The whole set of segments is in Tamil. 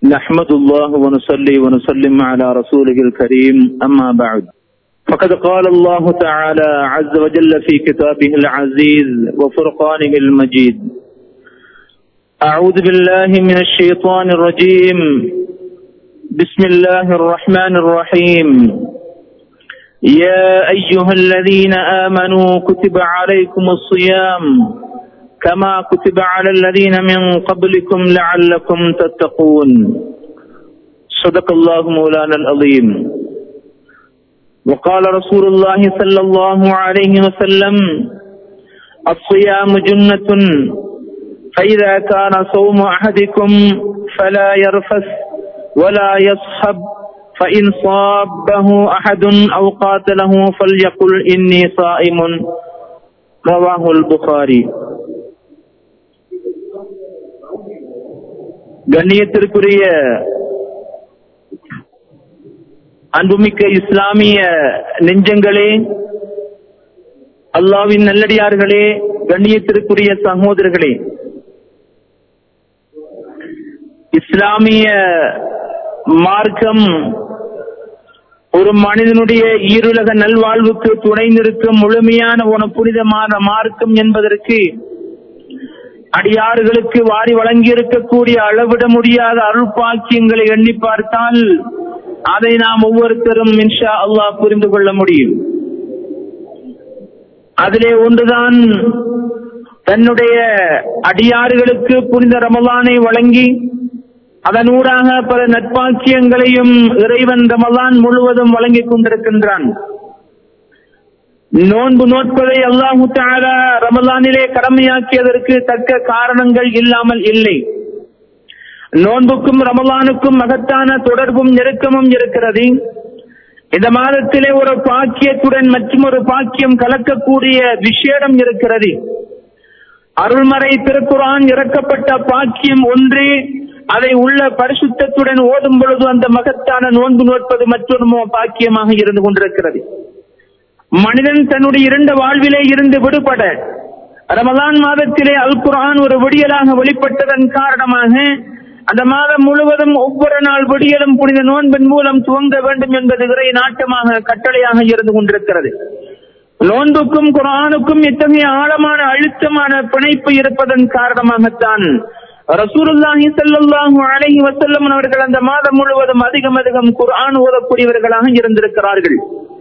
نحمد الله ونصلي ونسلم على رسوله الكريم أما بعد فقد قال الله تعالى عز وجل في كتابه العزيز وفرقانه المجيد أعوذ بالله من الشيطان الرجيم بسم الله الرحمن الرحيم يا أيها الذين آمنوا كتب عليكم الصيام كما كتب على الذين من قبلكم لعلكم تتقون صدق الله مولانا العظيم وقال رسول الله صلى الله عليه وسلم الصيام جنة فإذا كان صوم أحدكم فلا يرفث ولا يصحب فإن صابه أحد أو قاتله فليقل إني صائم رواه البخاري. கண்ணியத்திற்குரிய அன்புமிக்க இஸ்லாமிய நெஞ்சங்களே, அல்லாஹ்வின் நல்லடியார்களே, கண்ணியத்திற்குரிய சகோதரர்களே, இஸ்லாமிய மார்க்கம் ஒரு மனிதனுடைய ஈருலக நல்வாழ்வுக்கு துணை நிற்கும் முழுமையான ஒரு புனிதமான மார்க்கம் என்பதற்கு அடியார்களுக்கு வாரி வழங்கி இருக்கக்கூடிய அளவிட முடியாத அருள்பாக்கியங்களை எண்ணி பார்த்தால் அதை நாம் ஒவ்வொருத்தரும் இன்ஷா அல்லாஹ் புரிந்து கொள்ள முடியும். அதிலே ஒன்றுதான் தன்னுடைய அடியார்களுக்கு புனித ரமலானை வழங்கி அதனூடாக பல நற்பாக்கியங்களையும் இறைவன் ரமலான் முழுவதும் வழங்கிக் கொண்டிருக்கின்றான். நோன்பு நோட்பதை அல்லாஹு தஆலா ரமலானிலே கடமையாக்கியதற்கு தக்க காரணங்கள் இல்லாமல் இல்லை. நோன்புக்கும் ரமலானுக்கும் மகத்தான தொடர்பும் நெருக்கமும் இருக்கிறது. இந்த மாதத்திலே ஒரு பாக்கியத்துடன் மற்றும் ஒரு பாக்கியம் கலக்கக்கூடிய விஷயம் இருக்கிறது. அருள்மறை திருக்குர்ஆன் இறக்கப்பட்ட பாக்கியம் ஒன்று. அதை உள்ள பரிசுத்தத்துடன் ஓதும் பொழுது அந்த மகத்தான நோன்பு நோட்பது மற்றொரு பாக்கியமாக இருந்து கொண்டிருக்கிறது. மனிதன் தன்னுடைய இரண்டு வாழ்விலே இருந்து விடுபட ரமலான் மாதத்திலே அல் குர்ஆன் ஒரு விடியலாக வெளிப்பட்டதன் காரணமாக அந்த மாதம் முழுவதும் ஒவ்வொரு நாள் விடியலும் புனித நோன்பின் மூலம் துவங்க வேண்டும் என்பது இறை நாட்டமாக கட்டளையாக இருந்து கொண்டிருக்கிறது. நோன்புக்கும் குர்ஆனுக்கும் இத்தகைய ஆழமான அழுத்தமான பிணைப்பு இருப்பதன் காரணமாகத்தான் ரசூலுல்லாஹி ஸல்லல்லாஹு அலைஹி வஸல்லம் அவர்கள் அந்த மாதம் முழுவதும் அதிகம் குர்ஆன் ஓதக்கூடியவர்களாக இருந்திருக்கிறார்கள்.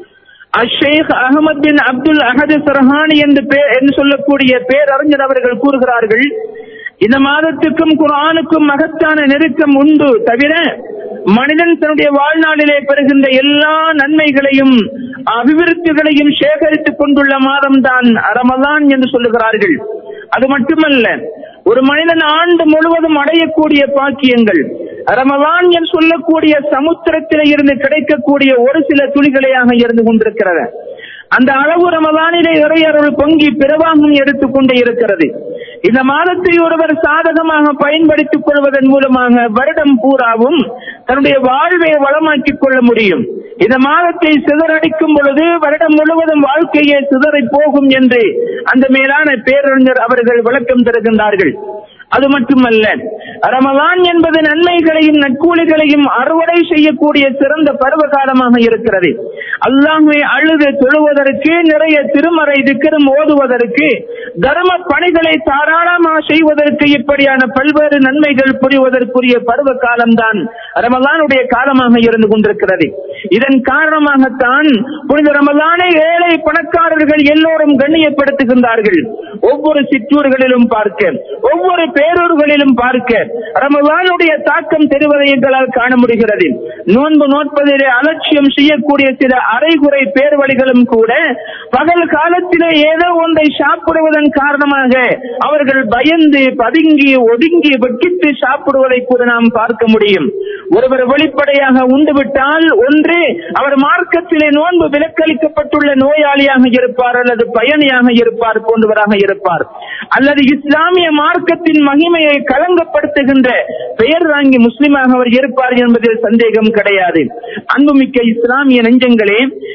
ஷேக் அஹமத் பின் அப்துல் அஹத் சர்ஹானி என்று சொல்லக்கூடிய பேரறிஞர் அவர்கள் கூறுகிறார்கள், இந்த மாதத்துக்கும் குர்ஆனுக்கும் மகத்தான நெருக்கம் உண்டு. தவிர மனிதன் தன்னுடைய வாழ்நாளிலே பெறுகின்ற எல்லா நன்மைகளையும் அபிவிருத்திகளையும் சேகரித்துக் கொண்டுள்ள மாதம் தான் ரமலான் என்று சொல்லுகிறார்கள். அது மட்டுமல்ல, ஒரு மனிதன் ஆண்டு முழுவதும் அடையக்கூடிய பாக்கியங்கள் ரமலான் என்று சொல்லக்கூடிய சமுத்திரத்திலே இருந்து கிடைக்கக்கூடிய ஒரு சில துளிகளையாக இருந்து கொண்டிருக்கிறது. அந்த அளவு ரமலானிலே இறையருள் பொங்கி பிரவாகம் எடுத்துக்கொண்டே இருக்கிறது. இந்த மாதத்தை ஒருவர் சாதகமாக பயன்படுத்திக் கொள்வதன் மூலமாக வருடம் பூராவும் தன்னுடைய வாழ்வை வளமாக்கிக் கொள்ள முடியும். இந்த மாதத்தை சிதறடிக்கும் பொழுது வருடம் முழுவதும் வாழ்க்கையே சிதறி போகும் என்று அந்த மேலான பேரறிஞர் அவர்கள் விளக்கம் தருகின்றார்கள். அது மட்டுமல்ல, ரமலான் என்பது நன்மைகளையும் நற்கூலிகளையும் அறுவடை செய்யக்கூடிய சிறந்த பருவ காலமாக இருக்கிறது. அல்லாஹ்வை அழுது தொழுவதற்கு, நிறைய திருமறை திக்ரும் ஓதுவதற்கு, தர்ம பணிகளை தாராளமாக செய்வதற்கு, இப்படியான பல்வேறு நன்மைகள் புரிவதற்குரிய பருவ காலம்தான் ரமலானுடைய காலமாக இருந்து கொண்டிருக்கிறது. இதன் காரணமாகத்தான் புனித ரமலானை ஏழை பணக்காரர்கள் எல்லோரும் கண்ணியப்படுத்துகின்றார்கள். ஒவ்வொரு சிற்றூர்களிலும் பார்க்க, ஒவ்வொரு பேரூர்களிலும் பார்க்க ரமலானுடைய தாக்கம் தெரிவதை எங்களால் காண முடிகிறது. நோன்பு நோட்பதிலே அலட்சியம் செய்யக்கூடிய சில அரைகுறை பேர்வழிகளும் கூட பகல் காலத்திலே ஏதோ ஒன்றை சாப்பிடுவதன் காரணமாக அவர்கள் பயந்து பதுங்கி ஒதுங்கி வெட்கித்து சாப்பிடுவதை கூட நாம் பார்க்க முடியும். ஒருவர் வெளிப்படையாக உண்டுவிட்டால் ஒன்று அவர் மார்க்கத்திலே நோன்பு விலக்களிக்கப்பட்டுள்ள நோயாளியாக இருப்பார், அல்லது பயணியாக இருப்பார், போன்றவராக இருப்பார், அல்லது இஸ்லாமிய மார்க்கத்தின் மகிமையை களங்கப்படுத்துகின்ற பெயர் வாங்கி முஸ்லிமாக அவர் இருப்பார் என்பதில் சந்தேகம் கிடையாது. அன்புமிக்க இஸ்லாமிய நெஞ்சங்களே,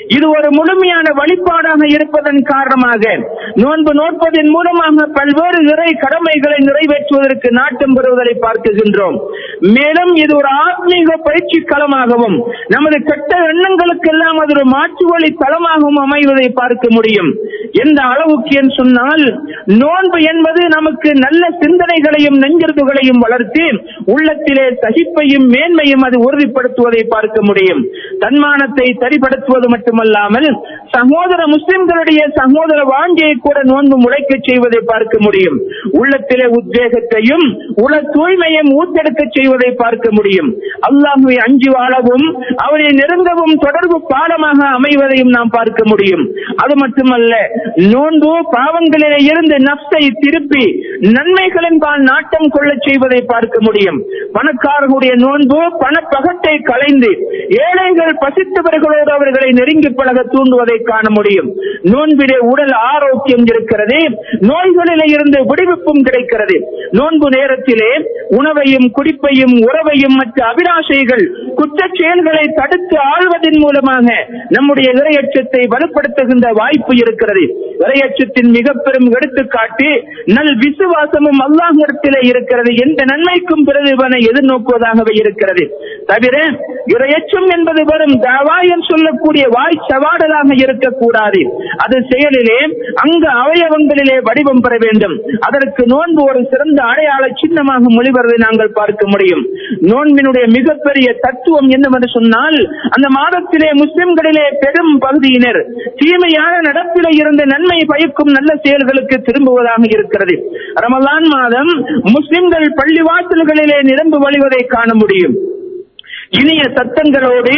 இது ஒரு முழுமையான வழிபாடாக இருப்பதன் காரணமாக நோன்பு நோட்பதன் மூலமாக பல்வேறு இறை கடமைகளை நிறைவேற்றுவதற்கு நாட்டம் பெறுவதை பார்க்கின்றோம். மேலும் இது ஒரு ஆத்மீக பயிற்சி களமாகவும் நமது கெட்ட எண்ணங்களுக்கெல்லாம் அது ஒரு மாற்று வழி தளமாகவும் அமைவதை பார்க்க முடியும். எந்த அளவுக்கு என்று சொன்னால், நோன்பு என்பது நமக்கு நல்ல சிந்தனைகளையும் நெஞ்சுறுதுகளையும் வளர்த்து உள்ளத்திலே சகிப்பையும் மேன்மையும் அது உறுதிப்படுத்துவதை பார்க்க முடியும். தன்மானத்தை சரிபடுத்துவது மட்டுமல்லாமல் சகோதர முஸ்லிம்களுடைய சகோதர வாஞ்சையை கூட நோன்பு முளைக்க செய்வதை பார்க்க முடியும். உள்ளத்திலே உத்வேகத்தையும் உள தூய்மையும் ஊத்தெடுக்க செய்வதை பார்க்க முடியும். அல்லாஹ்வை அஞ்சி வாழவும் அவரை நெருங்கவும் தொடர்பு பாலமாக அமைவதையும் நாம் பார்க்க முடியும். அது மட்டுமல்ல, நோன்பு பாவங்களிலே இருந்து நப்சை திருப்பி நன்மைகளின் பால் நாட்டம் கொள்ள செய்வதை பார்க்க முடியும். பணக்காரர்களுடைய நோன்பு பணப்பகட்டை களைந்து ஏழைகள் பசித்தவர்களோடு அவர்களை நெருங்கி பழக தூண்டுவதை காண முடியும். நோன்பிலே உடல் ஆரோக்கியம் இருக்கிறது, நோய்களிலே இருந்து விடுவிப்பும் கிடைக்கிறது. நோன்பு நேரத்திலே உணவையும் குடிப்பையும் உறவையும் மற்ற அபிலாஷைகள் குற்ற செயல்களை தடுத்து ஆள்வதன் மூலமாக நம்முடைய இறையச்சத்தை வலுப்படுத்துகின்ற வாய்ப்பு இருக்கிறது. இறையச்சத்தின் மிக பெரும் எடுத்துக்காட்டு நல் விசுவாசமும் அல்லாஹ்விடத்திலே இருக்கிறது. எந்த நன்மைக்கும் பிரதிபலனை எதிர்நோக்குவதாகவே இருக்கிறது. தவிர இறையச்சம் என்பது வெறும் தாவாயம் சொல்லக்கூடிய வாய் சவாடலாக இருக்கக்கூடாது. அது செயலிலே அங்க அவயவங்களிலே வடிவம் பெற வேண்டும். அதற்கு நோன்பு ஒரு சிறந்த அடையாள சின்னமாக மொழிவதை நாங்கள் பார்க்க முடியும். நோன்பினுடைய மிகப்பெரிய தத்துவம் என்னவென்று சொன்னால், அந்த மாதத்திலே முஸ்லிம்களிலே பெரும் பகுதியினர் தீமையான நடப்பிலே இருந்து நன்மை பயக்கும் நல்ல செயல்களுக்கு திரும்புவதாக இருக்கிறது. ரமலான் மாதம் முஸ்லிம்கள் பள்ளிவாசல்களிலே நிரம்பி வழிவதை காண முடியும். இனிய சத்தங்களோடு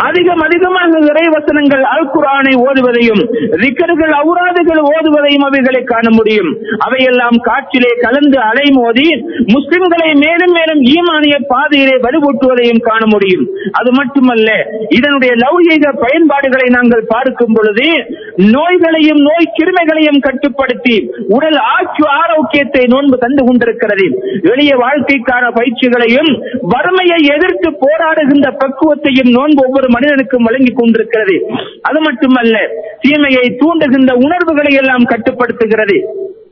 அதிகமாக இறைவசனங்கள் அல் குர்ஆனை ஓதுவதையும் திக்ர்கள் அவுராதுகள் ஓதுவதையும் அவைகளை காண முடியும். அவையெல்லாம் காற்றிலே கலந்து அலைமோதி முஸ்லிம்களை மேலும் மேலும் ஈமானிய பாதையிலே வலுவூட்டுவதையும் காண முடியும். அது மட்டுமல்ல, இதனுடைய லௌகீக பயன்பாடுகளை நாங்கள் பார்க்கும் பொழுது நோய்களையும் நோய் கிருமைகளையும் கட்டுப்படுத்தி உடல் ஆரோக்கியத்தை நோன்பு தந்து கொண்டிருக்கிறது. எளிய வாழ்க்கைக்கான பயிற்சிகளையும் வறுமையை எதிர்த்து போராடுகின்ற பக்குவத்தையும் நோன்பு ஒவ்வொரு மனிதனுக்கும் வழங்கிக் கொண்டிருக்கிறது. அது மட்டுமல்ல, தீமையை தூண்டுகின்ற உணர்வுகளை எல்லாம் கட்டுப்படுத்துகிறது.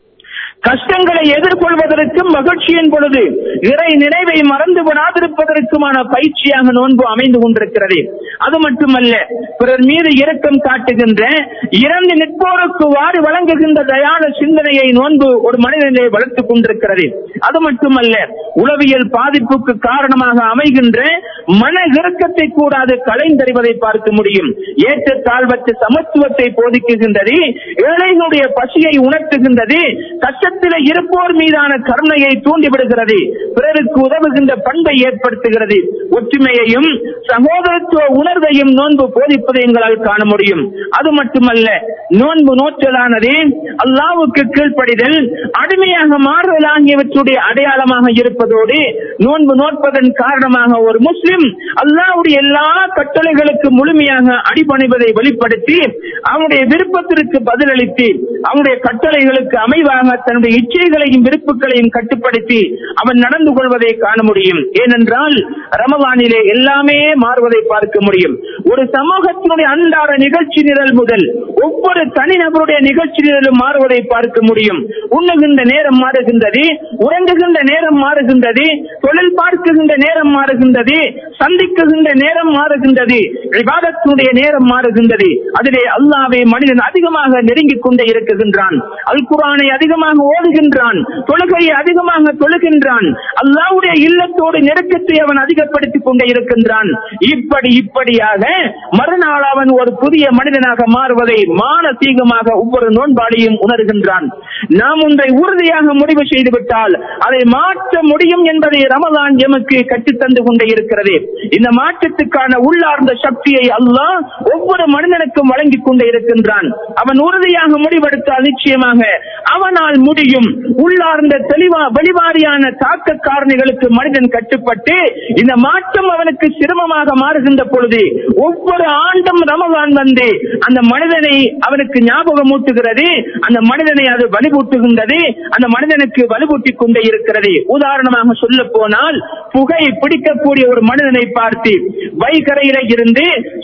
கஷ்டங்களை எதிர்கொள்வதற்கும் மகிழ்ச்சியின் பொழுது இறை நினைவை மறந்து விடாதிருப்பதற்குமான பயிற்சியாக நோன்பு அமைந்து கொண்டிருக்கிறது. அது மட்டுமல்ல, பிறர் மீது இரக்கம் காட்டுகின்ற இறந்து நிற்போருக்கு வாரி வழங்குகின்ற தயாள சிந்தனையை நோன்பு ஒரு மனிதனை வளர்த்துக் கொண்டிருக்கிறது. அது மட்டுமல்ல, உளவியல் பாதிப்புக்கு காரணமாக அமைகின்ற மன இறுக்கத்தை கூட அது களைந்தறிவதை பார்க்க முடியும். ஏற்ற தாழ்வற்ற சமத்துவத்தை போதிக்குகின்றது, ஏழைகளுடைய பசியை உணர்த்துகின்றது, கஷ்டத்திலே இருப்போர் மீதான கருணையை தூண்டிவிடுகிறது, பிறருக்கு உதவுகின்ற பண்பை ஏற்படுத்துகிறது. ஒற்றுமையையும் சகோதரத்துவ உணர்வையும் நோன்பு போதிப்பதை எங்களால் காண முடியும். அது மட்டுமல்ல, நோன்பு நோற்றலானது அல்லாஹ்வுக்கு கீழ்ப்படிதல், அடிமையாக மாறுதல் ஆகியவற்றுடைய அடையாளமாக இருப்பதோடு நோன்பு நோற்பதன் காரணமாக ஒரு முஸ்லிம் அல்லாஹ்வுடைய எல்லா கட்டளைகளுக்கு முழுமையாக அடிபணிவதை வெளிப்படுத்தி அவனுடைய விருப்பத்திற்கு பதிலளித்து அவனுடைய கட்டளைகளுக்கு அமைவாக தன்னுடைய இச்சைகளையும் விருப்புகளையும் கட்டுப்படுத்தி அவன் நடந்து கொள்வதை காண முடியும். ஏனென்றால் ரமலானிலே எல்லாமே மாறுவதை பார்க்க முடியும். ஒரு சமூகத்தினுடைய அன்றாட நிகழ்ச்சி நிரல் முதல் ஒவ்வொரு தனிநபருடைய நிகழ்ச்சி நிரலும் மாறுவதை பார்க்க முடியும். உண்ணுகின்ற நேரம் மாறுகின்றது, உறங்குகின்ற நேரம் மாறுகின்றது, தொழில் பார்க்குகின்ற நேரம் மாறுகின்றது, சந்திக்குகின்ற நேரம் மாறுகின்றது, இபாதத்தினுடைய நேரம் மாறுகின்றது. அதிலே அல்லாஹ்வை மனிதன் அதிகமாக நெருங்கிக் கொண்டே இருக்குகின்றான். அல் குர்ஆனை அதிகமாக ஓதுகின்றான், தொழுகையை அதிகமாக தொழுகின்றான், அல்லாஹ்வுடைய இல்லத்தோடு நெருக்கத்தை அவன் அதிகப்படுத்திக் கொண்டே இருக்கின்றான். இப்படியாக மறுநாள் அவன் ஒரு புதிய மனிதனாக மாறுவதை மானசீகமாக ஒவ்வொரு நோன்பாளியும் உணர்கின்றான். நாம் ஒன்றை உறுதியாக முடிவு செய்துவிட்டால் அதை மாற்ற முடியும் என்பதை ரமலான் எமக்கு கற்றுத்தந்து கொண்டே இருக்கிறது. இந்த மாற்றத்துக்கான உள்ளார்ந்த சக்தியை அல்லாஹ் ஒவ்வொரு மனிதனுக்கும் வழங்கிக் கொண்டே இருக்கின்றான். அவன் உறுதியாக முடிவெடுத்தால் நிச்சயமாக அவனால் முடியும். உள்ளார்ந்த வெளிவாரியான தாக்க காரணிகளுக்கு மனிதன் கட்டுப்பட்டு இந்த மாற்றம் அவனுக்கு சிரமமாக மாறுகின்ற பொழுது ஒவ்வொரு ஆண்டும் ரமலான் வந்து அந்த மனிதனை அவனுக்கு ஞாபகம் ஊட்டுகிறது, அந்த மனிதனை அது வலுவூட்டுகின்றது, அந்த மனிதனுக்கு வலுவூட்டிக் கொண்டே இருக்கிறது. உதாரணமாக சொல்ல போனால், புகை பிடிக்கக்கூடிய ஒரு மனிதனை பார்த்து வைகரையில இருந்து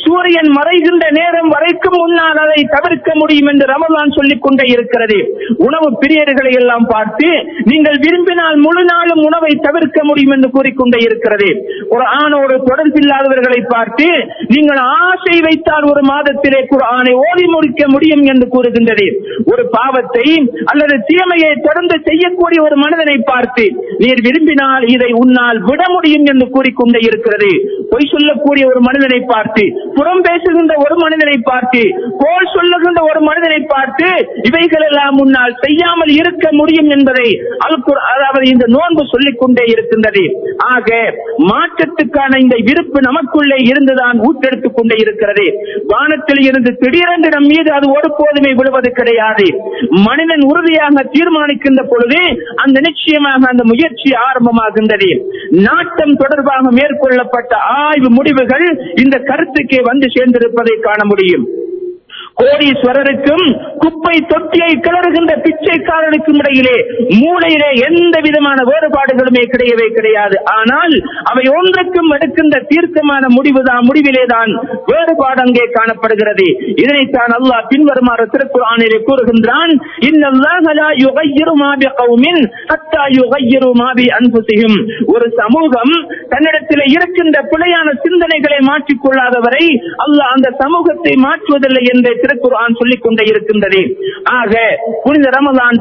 சூரியன் மறைகின்ற நேரம் வரைக்கும் முன்னால் அதை தவிர்க்க முடியும் என்று ரமலான் சொல்லிக் கொண்டே இருக்கிறது. உணவு பிரியர்களை எல்லாம் பார்த்து நீங்கள் விரும்பினால் முழு நாளும் உணவை தவிர்க்க முடியும் என்று கூறிக்கொண்டே இருக்கிறது. குர்ஆனோடு தொடர்பில்லாதவர்களை பார்த்து நீங்கள் ஆசை வைத்தால் ஒரு மாதத்திலே குர்ஆனை ஓதி முடிக்க முடியும் என்று கூறுகின்றது. ஒரு பாவத்தை அல்லது தீமையை தொடர்ந்து செய்யக்கூடிய ஒரு மனிதனை பார்த்து நீர் விரும்பினால் இதை உன்னால் விட முடியும் என்று கூறிக்கொண்டே இருக்கிறது. பொய் சொல்லக்கூடிய ஒரு மனிதனை பார்த்து, புறம் பேசுகின்ற ஒரு மனிதனை பார்த்து, கோல் சொல்லுகின்ற ஒரு மனிதனை பார்த்து இவைகள் எல்லாம் முன்னால் செய்யாமல் இருக்க முடியும் என்பதை அதாவது இந்த நோன்பு சொல்லிக் கொண்டே இருக்கின்றது. ஆக மாற்றத்துக்கான இந்த விருப்பு நமக்குள்ளே இருந்துதான் ஊட்டெடுத்துக் கொண்டே இருக்கிறது. வானத்தில் இருந்து திடீரென்று நம் மீது அது ஒருபோதுமே விடுவது கிடையாது. மனிதன் உறுதியாக தீர்மானிக்கின்ற பொழுது அந்த நிச்சயமாக அந்த முயற்சி ஆரம்பமாகின்றது. நாட்டம் தொடர்பாக மேற்கொள்ளப்பட்ட ஆய்வு முடிவுகள் இந்த கருத்துக்கே வந்து சேர்ந்திருப்பதை காண முடியும். கோடீஸ்வரருக்கும் குப்பை தொட்டியை கிளறுகின்ற பிச்சைக்காரனுக்கும் இடையிலே மூளையிலே எந்த விதமான வேறுபாடுகளுமே கிடையவே கிடையாது. ஆனால் அவை ஒன்றுக்கும் எடுக்கின்ற தீர்க்கமான முடிவிலேதான் வேறுபாடு அங்கே காணப்படுகிறது. இதனைத்தான் அல்லாஹ் பின்வருமாறு திருக்குர்ஆனிலே கூறுகின்றான், இன்னல்லாஹ லா யுகையிரு மா பிகௌமின் ஹத்தா யுகையிரு மா பி அன்ஃபுஸிஹிம். ஒரு சமூகம் தன்னிடத்தில் இருக்கின்ற பிழையான சிந்தனைகளை மாற்றிக் கொள்ளாதவரை அல்லாஹ் அந்த சமூகத்தை மாற்றுவதில்லை என்று திருக்குர்ஆன் சொல்லிக் கொண்டே இருக்கின்றது. ஆக புனித ரமலான்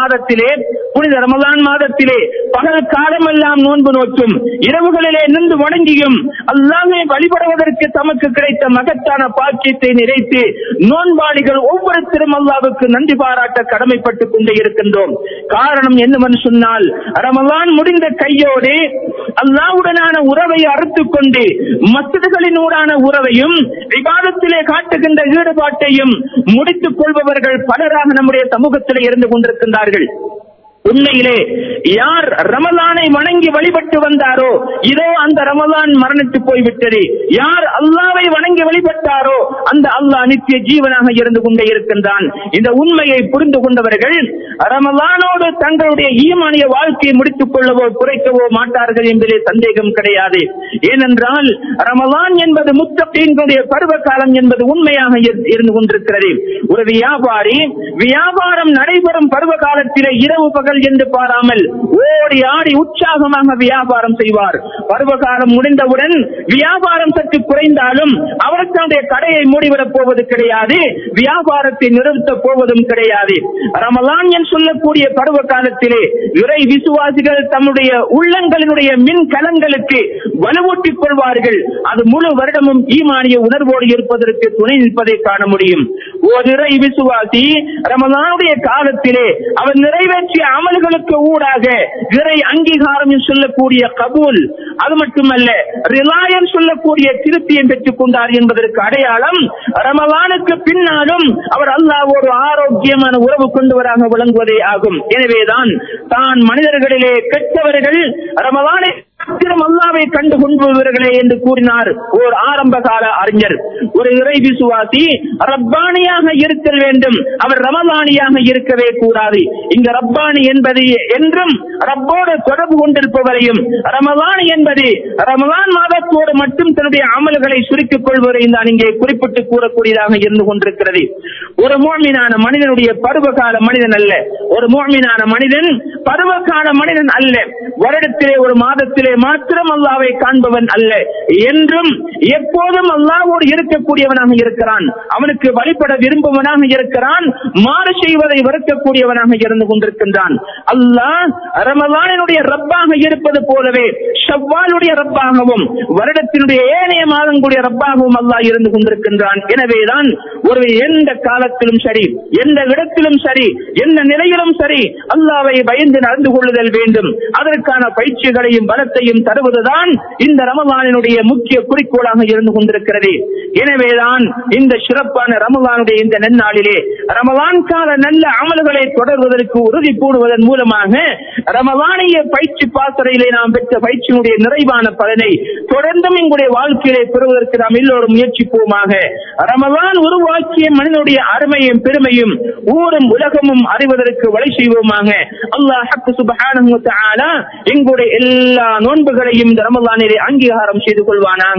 மாதத்திலே பகல் காலமெல்லாம் நோன்பு நோக்கும், இரவுகளிலே நின்று வணங்கியும் அல்லாஹ்வை வழிபடுவதற்கு தமக்கு கிடைத்த மகத்தான பாக்கியத்தை நிறைத்து நோன்பாளிகள் ஒவ்வொருத்தரும் அல்லாஹ்வுக்கு நன்றி பாராட்ட கடமைப்பட்டுக் கொண்டே இருக்கின்றோம். காரணம் என்னவென்று சொன்னால், ரமலான் முடிந்த கையோடு அல்லாஹ்வுடனான உறவை அறுத்துக் கொண்டு மஸ்ஜிதுகளினூடான உறவையும் இபாதத்திலே காட்டுகின்ற ஈடுபாட்டை முடித்துக் கொள்பவர்கள் பலராக நம்முடைய சமூகத்தில் இருந்து கொண்டிருக்கின்றார்கள். உண்மையிலே யார் ரமலானை வணங்கி வழிபட்டு வந்தாரோ இதோ அந்த ரமலான் மரணித்து போய்விட்டது. யார் அல்லாஹ்வை வணங்கி வழிபட்டாரோ அந்த அல்லாஹ் நித்திய ஜீவனாக இருந்து கொண்டே இருக்கின்றான். இந்த உண்மையை புரிந்து கொண்டவர்கள் ரமலானோடு தங்களுடைய ஈமானிய வாழ்க்கையை முடித்துக் கொள்ளவோ குறைக்கவோ மாட்டார்கள் என்பதிலே சந்தேகம் கிடையாது. ஏனென்றால் ரமலான் என்பது முத்தகீன்களுடைய பருவ காலம் என்பது உண்மையாக இருந்து கொண்டிருக்கிறது. ஒரு வியாபாரி வியாபாரம் நடைபெறும் பருவ காலத்திலே இரவு பகல் என்று பாராமல் ஓடி ஆடி உற்சாகமாக வியாபாரம் செய்வார். பருவகாலம் முடிந்தவுடன் வியாபாரம் சற்று குறைந்தாலும் அவர் தன்னுடைய கடையை மூடிவிடப் போவது கிடையாது, வியாபாரத்தை நிறுத்தப் போவதும் கிடையாது. ரமலான் என்று சொல்லக்கூடிய பருவ காலத்திலே இறை விசுவாசிகள் தம்முடைய உள்ளங்களினுடைய மின் கலங்களுக்கு வலுவூட்டிக் கொள்வார்கள். அது முழு வருடமும் ஈமானிய உணர்வோடு இருப்பதற்கு துணை நிற்பதை காண முடியும். ஒரு இறை விசுவாசி ரமலானுடைய காலத்திலே அவர் நிறைவேற்றிய அமல்களுக்கு ஊடாக இறை அங்கீகாரம் சொல்லக்கூடிய கபூல், அது மட்டுமல்ல ரிலாயன் சொல்லக்கூடிய திருப்தியை பெற்றுக் கொண்டார் என்பதற்கு அடையாளம் ரமலானுக்கு பின்னாலும் அவர் அல்லாஹ்வோடு ஆரோக்கியமான உறவு கொண்டவராக விளங்குவதே ஆகும். எனவேதான் தான் மனிதர்களிலே கெட்டவர்கள் ரமலானை அல்லாஹ்வை கண்டு கொள்பவர்களே என்று கூறினார் ஒரு ஆரம்ப கால அறிஞர். ஒரு இறை விசுவாசி ரப்பானியாக இருக்க வேண்டும், அவர் ரமலானியாக இருக்கவே கூடாது. இங்க ரப்பானி என்பது என்றும் ரப்போடு தொடர்பு கொண்டிருப்பவரையும், ரமலான் என்பது ரமலான் மாதத்தோடு மட்டும் தன்னுடைய அமல்களை சுருக்கிக் கொள்வதையும் தான் இங்கே குறிப்பிட்டு கூறக்கூடியதாக இருந்து கொண்டிருக்கிறது. ஒரு முஃமினான மனிதனுடைய பருவகால மனிதன் அல்ல, ஒரு முஃமினான மனிதன் பருவகால மனிதன் அல்ல, வருடத்திலே ஒரு மாதத்திலே மாத்திரம் அல்லாஹ்வை காண்பவன் அல்ல, என்றும் எப்போதும் அல்லாஹ்வோடு இருக்கக்கூடியவனாக இருக்கிறான். அவனுக்கு வழிபட விரும்புவனாக இருக்கிறான், மாறு செய்வதை வெறுக்கக்கூடியவனாக இருந்து கொண்டிருக்கின்றான். அல்லாஹ் ரமலானினுடைய ரப்பாக இருப்பது போலவே ஷவ்வாலுடைய ரப்பாகவும் வருடத்தினுடைய ஏனைய மாதங்களுடைய ரப்பாகவும் அல்லாஹ் இருந்து கொண்டிருக்கின்றான். எனவேதான் ஒரு எந்த காலத்திலும் சரி, எந்த இடத்திலும் சரி, எந்த நிலையிலும் சரி அல்லாஹ்வை பயந்து நடந்து கொள்ளுதல் வேண்டும். அதற்கான பயிற்சிகளையும் பலத்தையும் தருவதுதான் இந்த ரமலானினுடைய முக்கிய குறிக்கோளாக இருந்து கொண்டிருக்கிறது. எனவேதான் இந்த சிறப்பான ரமலானுடைய இந்த நன்னாளிலே ரமலான் கால நல்ல அமல்களை தொடர்வதற்கு உறுதி பூணுவதன் மூலமாக ரமலானிய பயிற்சி பாசறையிலே நாம் பெற்ற பயிற்சியினுடைய நிறைவான பலனை தொடர்ந்தும் எங்களுடைய வாழ்க்கையிலே பெறுவதற்கு நாம் எல்லோரும் முயற்சிப்போமாக. ரமலான் உருவாக்கிய மனிதனுடைய அருமையும் பெருமையும் ஊரும் உலகமும் அறிவதற்கு வழி செய்வோமாக. அல்லாஹ் சுப்ஹானஹு வ தஆலா எங்களுடைய எல்லா நோன்புகளையும் இந்த ரமலானிலே அங்கீகாரம் செய்து கொள்வானாக.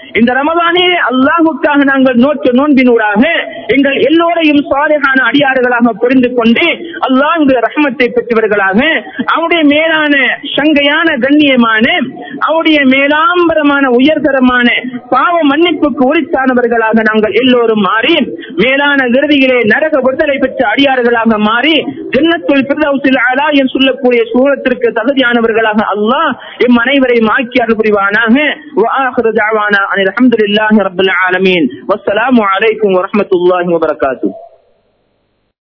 இந்த ரமலானிலே அல்லாஹ்வுக்காக நாங்கள் நோற்ற நோன்பினூடாக எங்கள் எல்லோரையும் சாலிஹான அடியார்களாக புரிந்து கொண்டு அல்லாஹ்வுடைய ரஹ்மத்தை பெற்றவர்களாக அவருடைய மேலான சங்கையான கண்ணியமான அவருடைய மேலாம்பரமான உயர்தரமான பாவ மன்னிப்புக்கு உரித்தானவர்களாக நாங்கள் எல்லோரும் மாறி மேலான இறுதியிலே நரக விடுதலை பெற்ற அடியார்களாக மாறி ஜன்னத்துல் ஃபிர்தௌஸில் அலா என்று சொல்லக்கூடிய சூரத்திற்கு தகுதியானவர்களாக அல்லாஹ் எம் அனைவரையும் ஆக்கி அருள் புரிவானாக. வ ஆகிரு தஅவானா அனில் ஹம்துலில்லாஹி ரப்பில் ஆலமீன். வஸ்ஸலாமு அலைக்கும் வரஹ்மத்துல்லாஹி வபரகாத்துஹு.